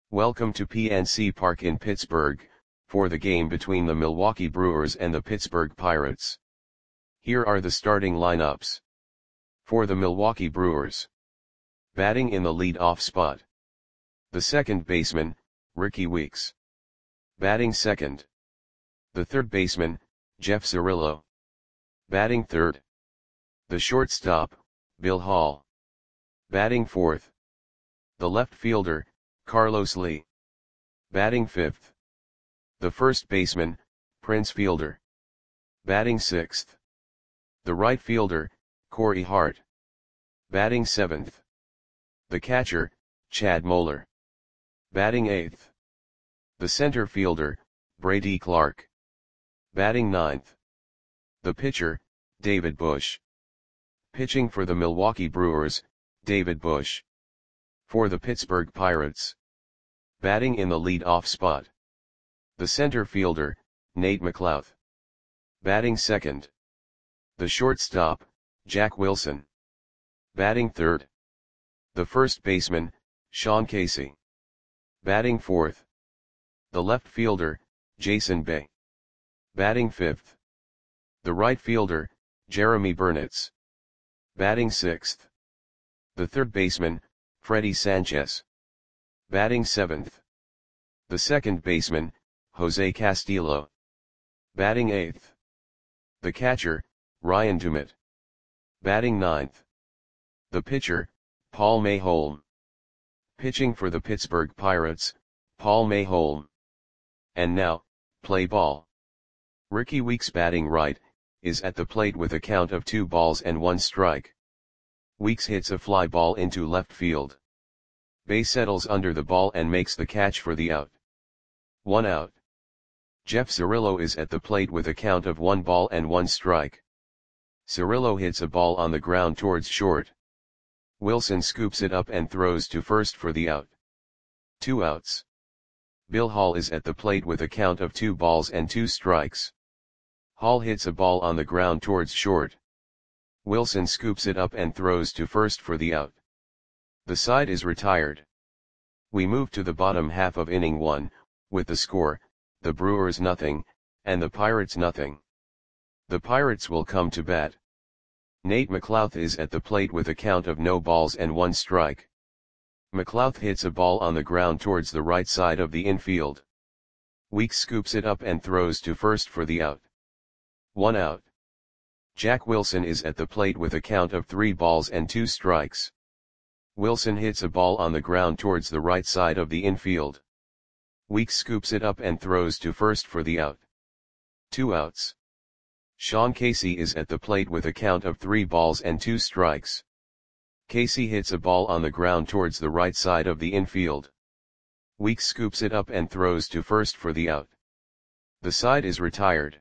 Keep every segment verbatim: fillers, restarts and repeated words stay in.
Welcome to P N C Park in Pittsburgh, for the game between the Milwaukee Brewers and the Pittsburgh Pirates. Here are the starting lineups. For the Milwaukee Brewers. Batting in the lead-off spot. The second baseman, Rickie Weeks. Batting second. The third baseman, Jeff Cirillo. Batting third. The shortstop, Bill Hall. Batting fourth. The left fielder, Carlos Lee. Batting fifth. The first baseman, Prince Fielder. Batting sixth. The right fielder, Corey Hart. Batting seventh. The catcher, Chad Moeller. Batting eighth. The center fielder, Brady Clark. Batting ninth. The pitcher, David Bush. Pitching for the Milwaukee Brewers, David Bush. For the Pittsburgh Pirates. Batting in the lead-off spot. The center fielder, Nate McLouth. Batting second. The shortstop, Jack Wilson. Batting third. The first baseman, Sean Casey. Batting fourth. The left fielder, Jason Bay. Batting fifth. The right fielder, Jeremy Burnitz. Batting sixth. The third baseman, Freddie Sanchez. Batting seventh. The second baseman, Jose Castillo. Batting eighth. The catcher, Ryan Dumit. Batting ninth. The pitcher, Paul Mayholm. Pitching for the Pittsburgh Pirates, Paul Mayholm. And now, play ball. Rickie Weeks batting right, is at the plate with a count of two balls and one strike. Weeks hits a fly ball into left field. Bay settles under the ball and makes the catch for the out. One out. Jeff Cirillo is at the plate with a count of one ball and one strike. Cirillo hits a ball on the ground towards short. Wilson scoops it up and throws to first for the out. Two outs. Bill Hall is at the plate with a count of two balls and two strikes. Hall hits a ball on the ground towards short. Wilson scoops it up and throws to first for the out. The side is retired. We move to the bottom half of inning one, with the score, the Brewers nothing, and the Pirates nothing. The Pirates will come to bat. Nate McLouth is at the plate with a count of no balls and one strike. McLouth hits a ball on the ground towards the right side of the infield. Weeks scoops it up and throws to first for the out. One out. Jack Wilson is at the plate with a count of three balls and two strikes. Wilson hits a ball on the ground towards the right side of the infield. Weeks scoops it up and throws to first for the out. Two outs. Sean Casey is at the plate with a count of three balls and two strikes. Casey hits a ball on the ground towards the right side of the infield. Weeks scoops it up and throws to first for the out. The side is retired.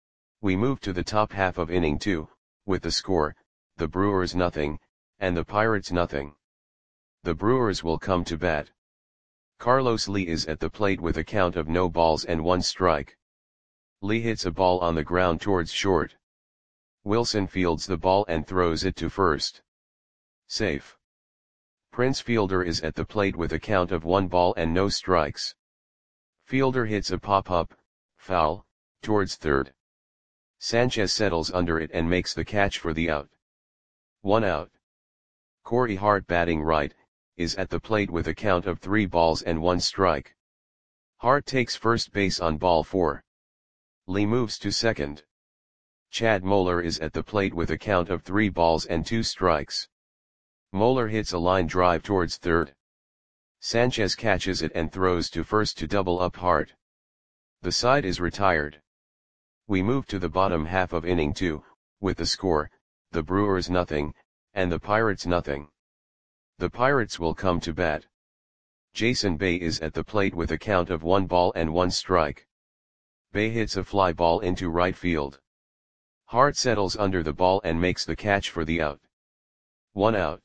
We move to the top half of inning two, with the score, the Brewers nothing, and the Pirates nothing. The Brewers will come to bat. Carlos Lee is at the plate with a count of no balls and one strike. Lee hits a ball on the ground towards short. Wilson fields the ball and throws it to first. Safe. Prince Fielder is at the plate with a count of one ball and no strikes. Fielder hits a pop-up, foul, towards third. Sanchez settles under it and makes the catch for the out. One out. Corey Hart batting right, is at the plate with a count of three balls and one strike. Hart takes first base on ball four. Lee moves to second. Chad Moeller is at the plate with a count of three balls and two strikes. Moeller hits a line drive towards third. Sanchez catches it and throws to first to double up Hart. The side is retired. We move to the bottom half of inning two, with the score, the Brewers nothing, and the Pirates nothing. The Pirates will come to bat. Jason Bay is at the plate with a count of one ball and one strike. Bay hits a fly ball into right field. Hart settles under the ball and makes the catch for the out. One out.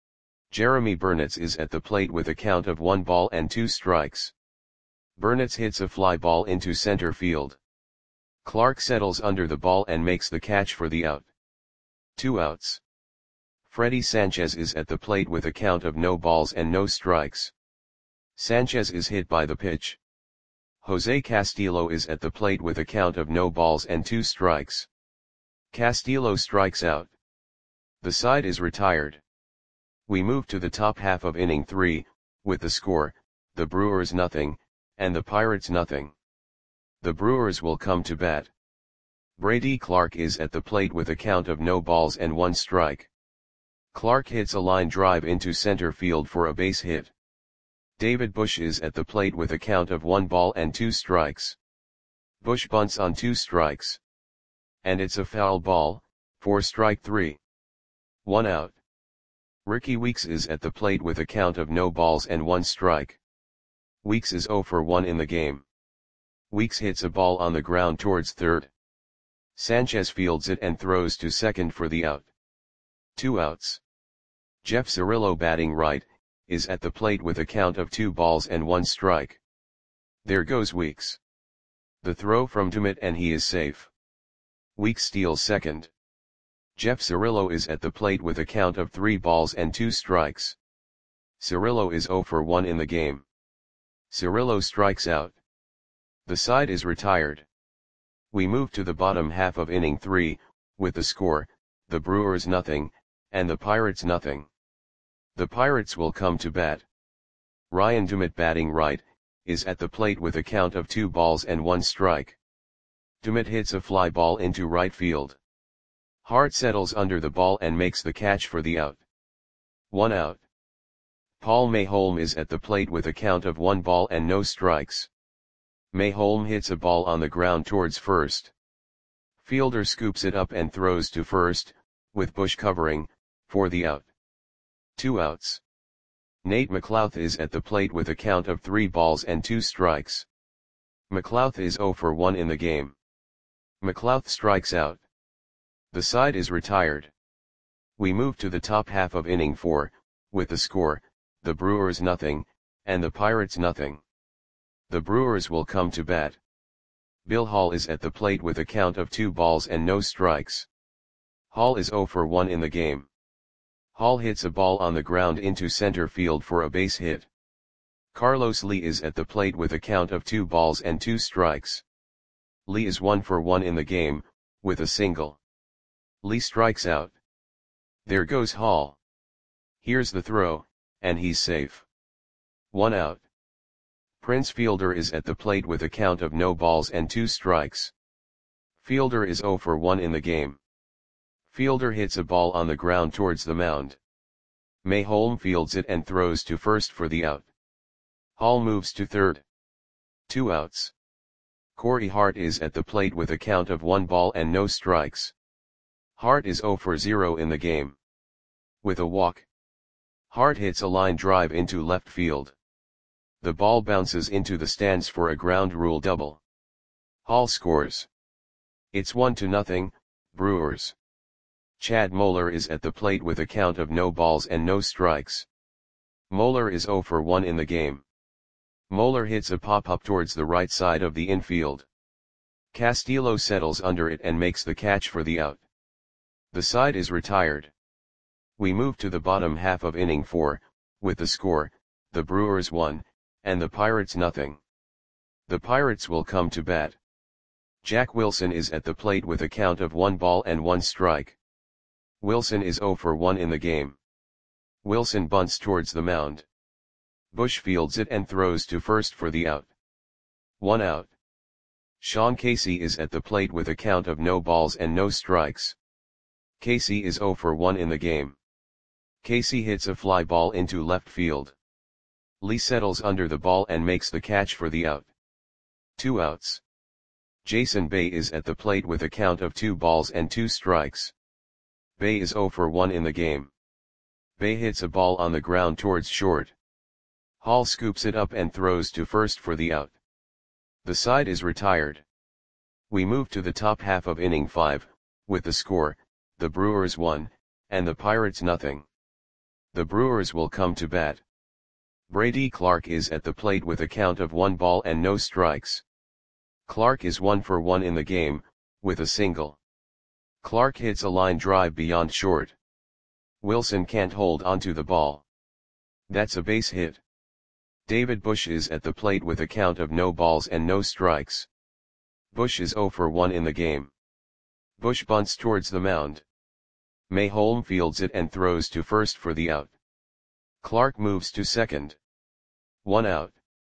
Jeremy Burnitz is at the plate with a count of one ball and two strikes. Burnitz hits a fly ball into center field. Clark settles under the ball and makes the catch for the out. Two outs. Freddie Sanchez is at the plate with a count of no balls and no strikes. Sanchez is hit by the pitch. Jose Castillo is at the plate with a count of no balls and two strikes. Castillo strikes out. The side is retired. We move to the top half of inning three, with the score, the Brewers nothing, and the Pirates nothing. The Brewers will come to bat. Brady Clark is at the plate with a count of no balls and one strike. Clark hits a line drive into center field for a base hit. David Bush is at the plate with a count of one ball and two strikes. Bush bunts on two strikes. And it's a foul ball, for strike three. One out. Ricky Weeks is at the plate with a count of no balls and one strike. Weeks is oh for one in the game. Weeks hits a ball on the ground towards third. Sanchez fields it and throws to second for the out. Two outs. Jeff Cirillo, batting right, is at the plate with a count of two balls and one strike. There goes Weeks. The throw from Dumit and he is safe. Weeks steals second. Jeff Cirillo is at the plate with a count of three balls and two strikes. Cirillo is oh for one in the game. Cirillo strikes out. The side is retired. We move to the bottom half of inning three, with the score, the Brewers nothing, and the Pirates nothing. The Pirates will come to bat. Ryan Dumit, batting right, is at the plate with a count of two balls and one strike. Dumit hits a fly ball into right field. Hart settles under the ball and makes the catch for the out. One out. Paul Mayholm is at the plate with a count of one ball and no strikes. Mayholm hits a ball on the ground towards first. Fielder scoops it up and throws to first, with Bush covering, for the out. Two outs. Nate McLouth is at the plate with a count of three balls and two strikes. McLouth is oh for one in the game. McLouth strikes out. The side is retired. We move to the top half of inning four, with the score, the Brewers nothing, and the Pirates nothing. The Brewers will come to bat. Bill Hall is at the plate with a count of two balls and no strikes. Hall is oh for one in the game. Hall hits a ball on the ground into center field for a base hit. Carlos Lee is at the plate with a count of two balls and two strikes. Lee is one for one in the game, with a single. Lee strikes out. There goes Hall. Here's the throw, and he's safe. One out. Prince Fielder is at the plate with a count of no balls and two strikes. Fielder is oh for one in the game. Fielder hits a ball on the ground towards the mound. Mayholm fields it and throws to first for the out. Hall moves to third. Two outs. Corey Hart is at the plate with a count of one ball and no strikes. Hart is oh for zero in the game. With a walk. Hart hits a line drive into left field. The ball bounces into the stands for a ground rule double. Hall scores. It's one to nothing, Brewers. Chad Moeller is at the plate with a count of no balls and no strikes. Moeller is oh for one in the game. Moeller hits a pop-up towards the right side of the infield. Castillo settles under it and makes the catch for the out. The side is retired. We move to the bottom half of inning four, with the score, the Brewers one, and the Pirates nothing. The Pirates will come to bat. Jack Wilson is at the plate with a count of one ball and one strike. Wilson is oh for one in the game. Wilson bunts towards the mound. Bush fields it and throws to first for the out. One out. Sean Casey is at the plate with a count of no balls and no strikes. Casey is oh for one in the game. Casey hits a fly ball into left field. Lee settles under the ball and makes the catch for the out. Two outs. Jason Bay is at the plate with a count of two balls and two strikes. Bay is oh for one in the game. Bay hits a ball on the ground towards short. Hall scoops it up and throws to first for the out. The side is retired. We move to the top half of inning five, with the score, the Brewers one, and the Pirates nothing. The Brewers will come to bat. Brady Clark is at the plate with a count of one ball and no strikes. Clark is one for one in the game, with a single. Clark hits a line drive beyond short. Wilson can't hold onto the ball. That's a base hit. David Bush is at the plate with a count of no balls and no strikes. Bush is zero for one in the game. Bush bunts towards the mound. Mayholm fields it and throws to first for the out. Clark moves to second. One out.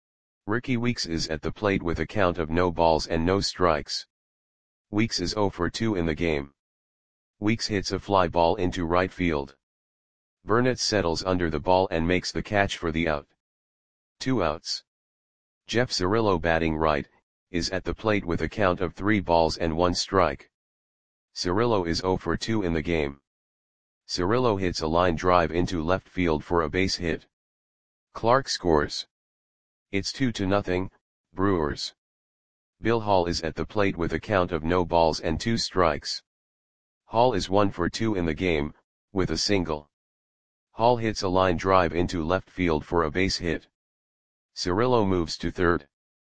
Ricky Weeks is at the plate with a count of no balls and no strikes. Weeks is zero for two in the game. Weeks hits a fly ball into right field. Burnett settles under the ball and makes the catch for the out. Two outs. Jeff Cirillo, batting right, is at the plate with a count of three balls and one strike. Cirillo is zero for two in the game. Cirillo hits a line drive into left field for a base hit. Clark scores. It's two to nothing, Brewers. Bill Hall is at the plate with a count of no balls and two strikes. Hall is one for two in the game, with a single. Hall hits a line drive into left field for a base hit. Cirillo moves to third.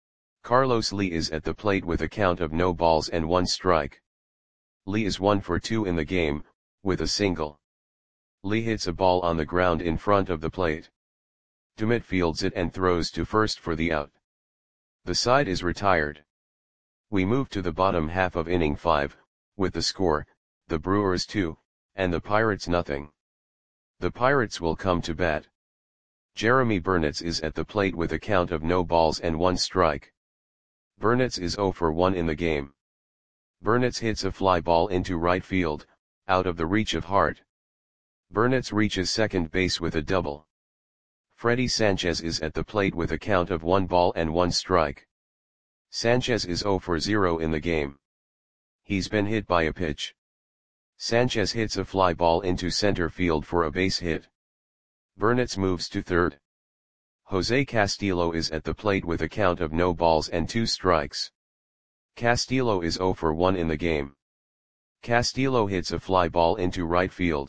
Carlos Lee is at the plate with a count of no balls and one strike. Lee is one for two in the game, with a single. Lee hits a ball on the ground in front of the plate. Dummett fields it and throws to first for the out. The side is retired. We move to the bottom half of inning five, with the score, the Brewers two, and the Pirates nothing. The Pirates will come to bat. Jeremy Burnett is at the plate with a count of no balls and one strike. Burnett is zero for one in the game. Burnett hits a fly ball into right field, out of the reach of Hart. Burnett reaches second base with a double. Freddie Sanchez is at the plate with a count of one ball and one strike. Sanchez is zero for zero in the game. He's been hit by a pitch. Sanchez hits a fly ball into center field for a base hit. Burnett moves to third. Jose Castillo is at the plate with a count of no balls and two strikes. Castillo is zero for one in the game. Castillo hits a fly ball into right field.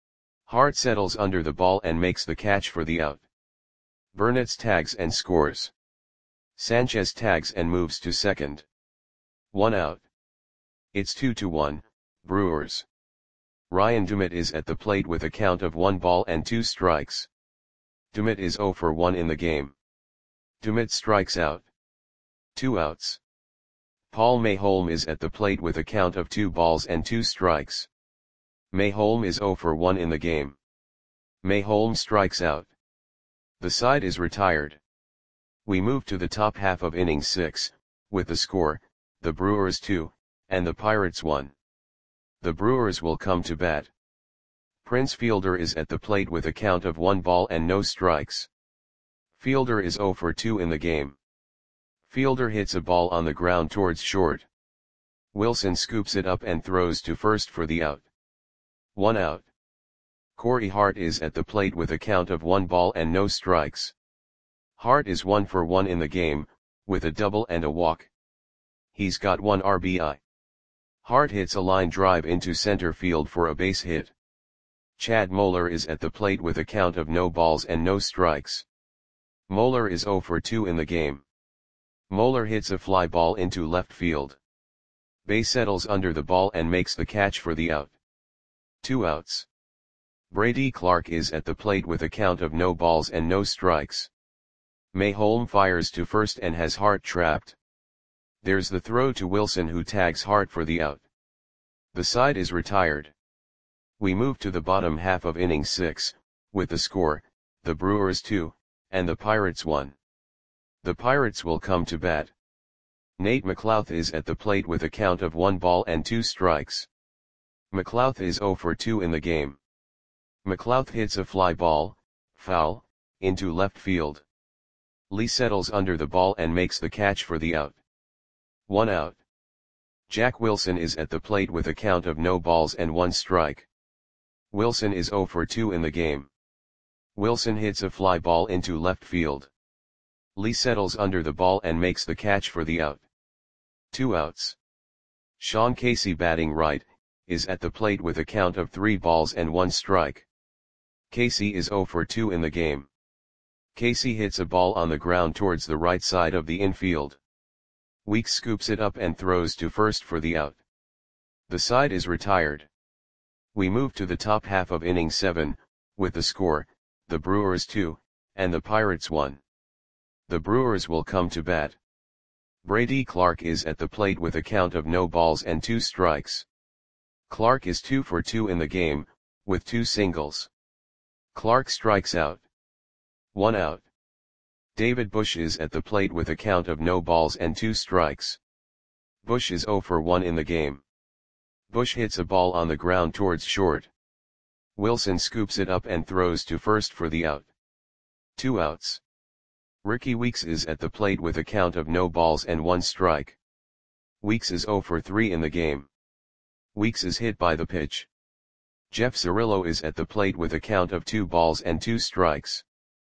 Hart settles under the ball and makes the catch for the out. Burnett tags and scores. Sanchez tags and moves to second. One out. It's two to one, Brewers. Ryan Dummett is at the plate with a count of one ball and two strikes. Dummett is zero for one in the game. Dummett strikes out. Two outs. Paul Mayholm is at the plate with a count of two balls and two strikes. Mayholm is zero for one in the game. Mayholm strikes out. The side is retired. We move to the top half of inning six, with the score, the Brewers two, and the Pirates one. The Brewers will come to bat. Prince Fielder is at the plate with a count of one ball and no strikes. Fielder is zero for two in the game. Fielder hits a ball on the ground towards short. Wilson scoops it up and throws to first for the out. One out. Corey Hart is at the plate with a count of one ball and no strikes. Hart is one for one in the game, with a double and a walk. He's got one R B I. Hart hits a line drive into center field for a base hit. Chad Moeller is at the plate with a count of no balls and no strikes. Moeller is zero for two in the game. Moeller hits a fly ball into left field. Bay settles under the ball and makes the catch for the out. Two outs. Brady Clark is at the plate with a count of no balls and no strikes. Mayholm fires to first and has Hart trapped. There's the throw to Wilson, who tags Hart for the out. The side is retired. We move to the bottom half of inning six, with the score, the Brewers two, and the Pirates one. The Pirates will come to bat. Nate McLouth is at the plate with a count of one ball and two strikes. McLouth is zero for two in the game. McLouth hits a fly ball, foul, into left field. Lee settles under the ball and makes the catch for the out. One out. Jack Wilson is at the plate with a count of no balls and one strike. Wilson is zero for two in the game. Wilson hits a fly ball into left field. Lee settles under the ball and makes the catch for the out. Two outs. Sean Casey, batting right, is at the plate with a count of three balls and one strike. Casey is zero for two in the game. Casey hits a ball on the ground towards the right side of the infield. Weeks scoops it up and throws to first for the out. The side is retired. We move to the top half of inning seven, with the score, the Brewers two, and the Pirates one. The Brewers will come to bat. Brady Clark is at the plate with a count of no balls and two strikes. Clark is two for two in the game, with two singles. Clark strikes out. One out. David Bush is at the plate with a count of no balls and two strikes. Bush is zero for one in the game. Bush hits a ball on the ground towards short. Wilson scoops it up and throws to first for the out. Two outs. Ricky Weeks is at the plate with a count of no balls and one strike. Weeks is zero for three in the game. Weeks is hit by the pitch. Jeff Cirillo is at the plate with a count of two balls and two strikes.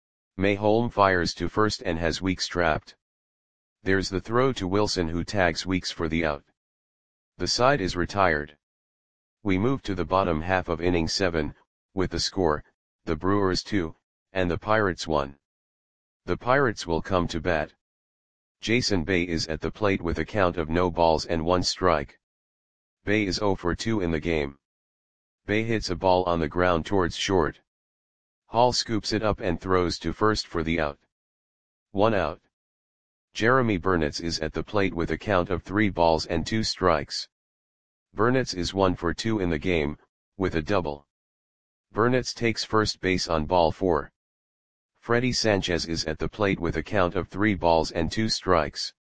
Mayholm fires to first and has Weeks trapped. There's the throw to Wilson, who tags Weeks for the out. The side is retired. We move to the bottom half of inning seven, with the score, the Brewers two, and the Pirates one. The Pirates will come to bat. Jason Bay is at the plate with a count of no balls and one strike. Bay is zero for two in the game. Bay hits a ball on the ground towards short. Hall scoops it up and throws to first for the out. One out. Jeremy Burnitz is at the plate with a count of three balls and two strikes. Burnitz is one for two in the game, with a double. Burnitz takes first base on ball four. Freddie Sanchez is at the plate with a count of three balls and two strikes.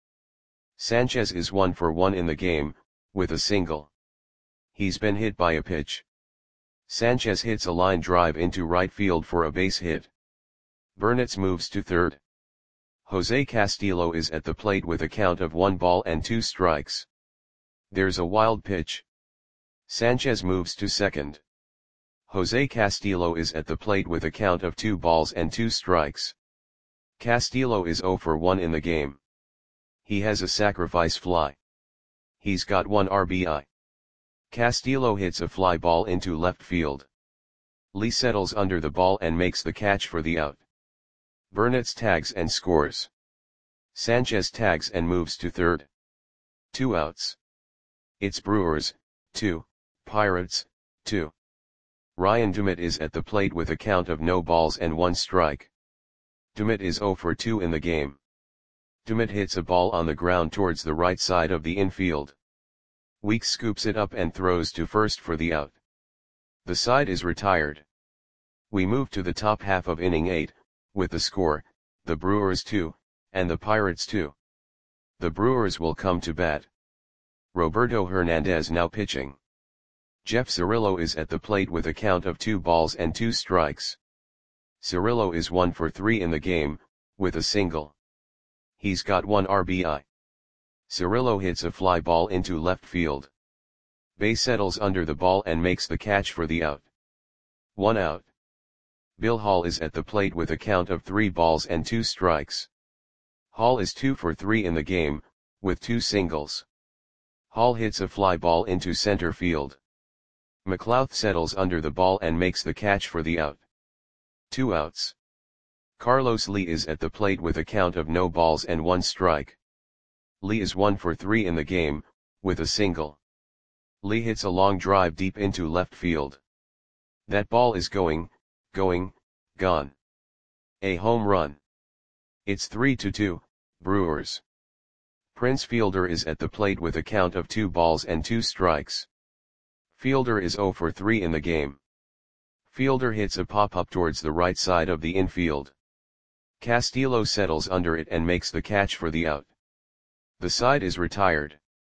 Sanchez is one for one in the game, with a single. He's been hit by a pitch. Sanchez hits a line drive into right field for a base hit. Burnitz moves to third. Jose Castillo is at the plate with a count of one ball and two strikes. There's a wild pitch. Sanchez moves to second. Jose Castillo is at the plate with a count of two balls and two strikes. Castillo is zero for one in the game. He has a sacrifice fly. He's got one R B I. Castillo hits a fly ball into left field. Lee settles under the ball and makes the catch for the out. Burnitz tags and scores. Sanchez tags and moves to third. Two outs. It's Brewers, two, Pirates, two. Ryan Dumit is at the plate with a count of no balls and one strike. Dumit is zero for two in the game. Dumit hits a ball on the ground towards the right side of the infield. Weeks scoops it up and throws to first for the out. The side is retired. We move to the top half of inning eight, with the score, the Brewers two, and the Pirates two. The Brewers will come to bat. Roberto Hernandez now pitching. Jeff Cirillo is at the plate with a count of two balls and two strikes. Cirillo is one for three in the game, with a single. He's got one R B I. Cirillo hits a fly ball into left field. Bay settles under the ball and makes the catch for the out. One out. Bill Hall is at the plate with a count of three balls and two strikes. Hall is two for three in the game, with two singles. Hall hits a fly ball into center field. McLouth settles under the ball and makes the catch for the out. Two outs. Carlos Lee is at the plate with a count of no balls and one strike. Lee is one for three in the game, with a single. Lee hits a long drive deep into left field. That ball is going, going, gone. A home run. It's three to two, Brewers. Prince Fielder is at the plate with a count of two balls and two strikes. Fielder is zero for three in the game. Fielder hits a pop-up towards the right side of the infield. Castillo settles under it and makes the catch for the out. The side is retired.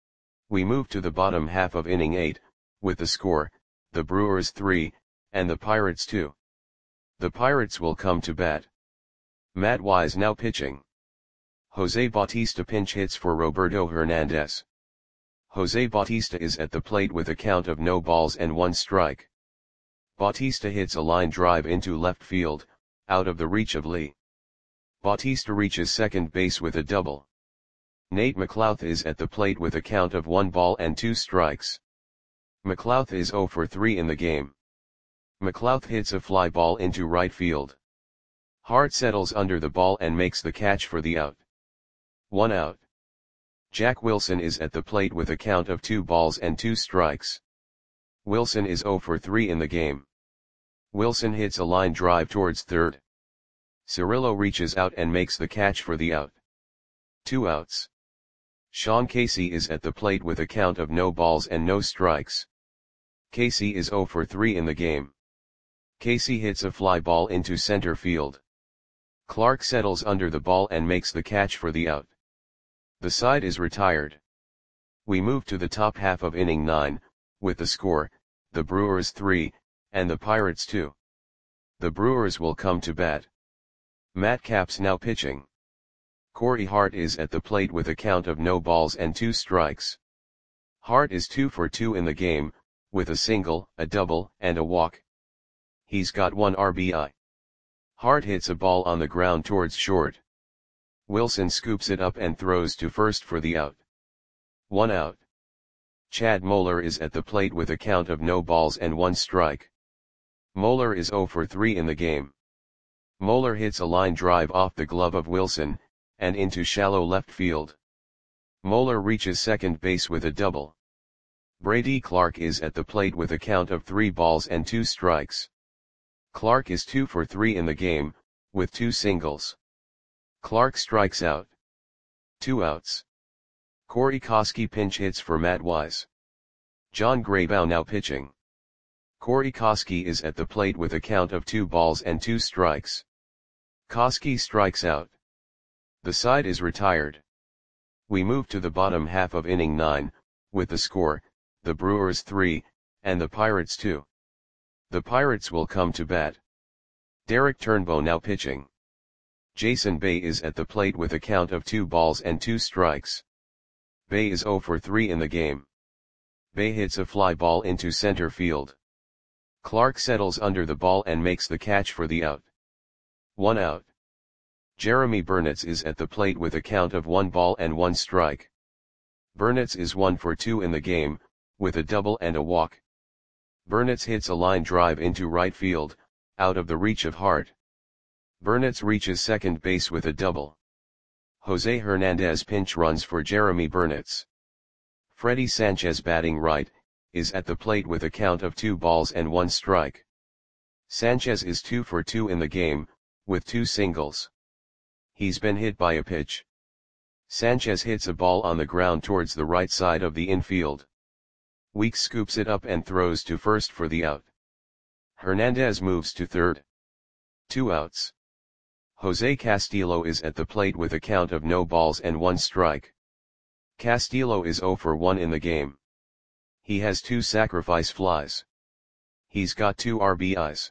We move to the bottom half of inning eight, with the score, the Brewers three, and the Pirates two. The Pirates will come to bat. Matt Wise now pitching. Jose Bautista pinch hits for Roberto Hernandez. Jose Bautista is at the plate with a count of no balls and one strike. Bautista hits a line drive into left field, out of the reach of Lee. Bautista reaches second base with a double. Nate McLouth is at the plate with a count of one ball and two strikes. McLouth is zero for three in the game. McLouth hits a fly ball into right field. Hart settles under the ball and makes the catch for the out. One out. Jack Wilson is at the plate with a count of two balls and two strikes. Wilson is zero for three in the game. Wilson hits a line drive towards third. Cirillo reaches out and makes the catch for the out. Two outs. Sean Casey is at the plate with a count of no balls and no strikes. Casey is oh for three in the game. Casey hits a fly ball into center field. Clark settles under the ball and makes the catch for the out. The side is retired. We move to the top half of inning nine, with the score, the Brewers three, and the Pirates two. The Brewers will come to bat. Matt Capps now pitching. Corey Hart is at the plate with a count of no balls and two strikes. Hart is two for two in the game, with a single, a double, and a walk. He's got one R B I. Hart hits a ball on the ground towards short. Wilson scoops it up and throws to first for the out. One out. Chad Moeller is at the plate with a count of no balls and one strike. Moeller is oh for three in the game. Moeller hits a line drive off the glove of Wilson, and into shallow left field. Moeller reaches second base with a double. Brady Clark is at the plate with a count of three balls and two strikes. Clark is two for three in the game, with two singles. Clark strikes out. Two outs. Corey Koskie pinch hits for Matt Wise. John Graybow now pitching. Corey Koskie is at the plate with a count of two balls and two strikes. Koskie strikes out. The side is retired. We move to the bottom half of inning nine, with the score, the Brewers three, and the Pirates two. The Pirates will come to bat. Derek Turnbow now pitching. Jason Bay is at the plate with a count of two balls and two strikes. Bay is oh for three in the game. Bay hits a fly ball into center field. Clark settles under the ball and makes the catch for the out. One out. Jeremy Burnitz is at the plate with a count of one ball and one strike. Burnitz is one for two in the game, with a double and a walk. Burnitz hits a line drive into right field, out of the reach of Hart. Burnitz reaches second base with a double. Jose Hernandez pinch runs for Jeremy Burnitz. Freddie Sanchez batting right, is at the plate with a count of two balls and one strike. Sanchez is two for two in the game, with two singles. He's been hit by a pitch. Sanchez hits a ball on the ground towards the right side of the infield. Weeks scoops it up and throws to first for the out. Hernandez moves to third. Two outs. Jose Castillo is at the plate with a count of no balls and one strike. Castillo is oh for one in the game. He has two sacrifice flies. He's got two R B Is.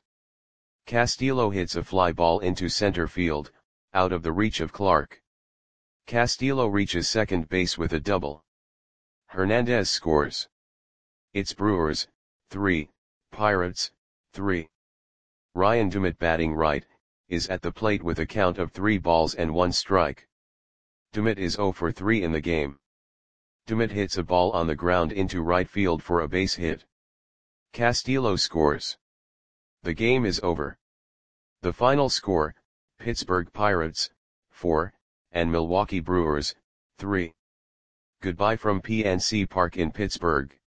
Castillo hits a fly ball into center field, out of the reach of Clark. Castillo reaches second base with a double. Hernandez scores. It's Brewers, three, Pirates, three. Ryan Dumit batting right, is at the plate with a count of three balls and one strike. Dumit is oh for three in the game. Dumit hits a ball on the ground into right field for a base hit. Castillo scores. The game is over. The final score, Pittsburgh Pirates, four, and Milwaukee Brewers, three. Goodbye from P N C Park in Pittsburgh.